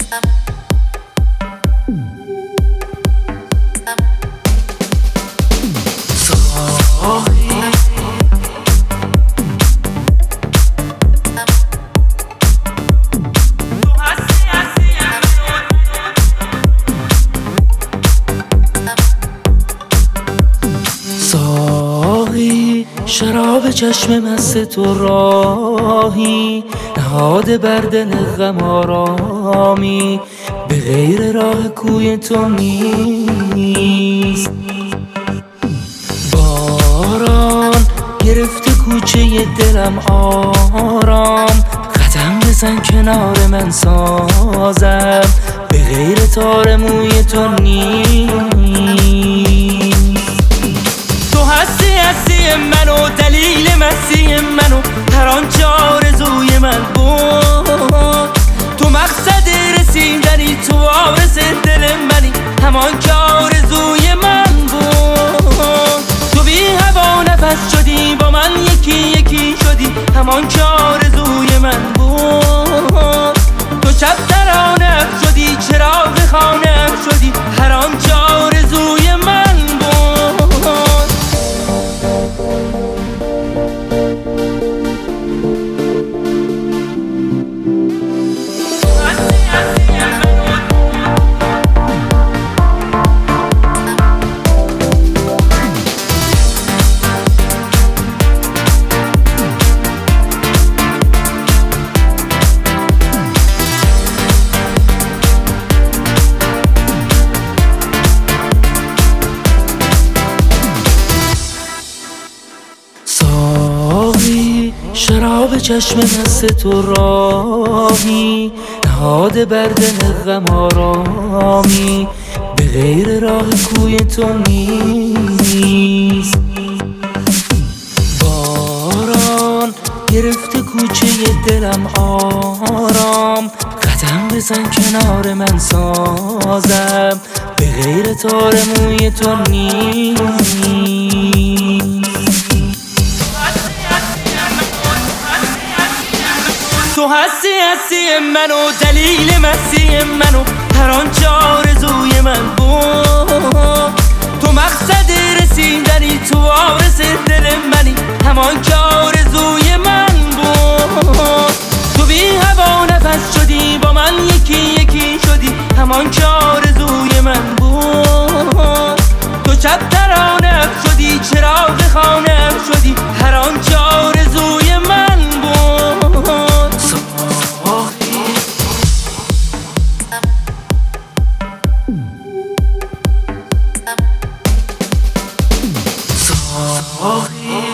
شراب چشم مست تو راهی نهاده بر دل غم آرامی به غیر راه کوی تو نیست. باران گرفته کوچه دلم آرام قدم بزن کنار من سازم به غیر تار موی تو نیست. تو هستی منو دلیل مستی منو هر آنچه آرزوی من بود. تو مقصد رسیدنی تو وارث دل منی همان که آرزوی من بود. تو بی هوا نفس شدی با من یکی یکی شدی همان که آرزوی من بود. تو شب ترانه شدی چراغ خانه شدی هر آنچه آرزوی من بود. شراب چشم مست تو راهی نهاده بر دل غم آرامی به غیر راه کوی تو نیست. باران گرفته کوچه دلم آرام قدم بزن کنار من سازم به غیر تار موی تو نیست. تو هستی منو دلیل مستی منو هر آنچه آرزوی من بود. تو مقصد رسیدنی تو وارث دل منی همان که آرزوی من بود. تو بی هوا نفس شدی با من یکی یکی شدی همان که آرزوی من بود. تو شب ترانه شدی چراغ خانه شدی هر آنچه آرزوی من بود. صاحی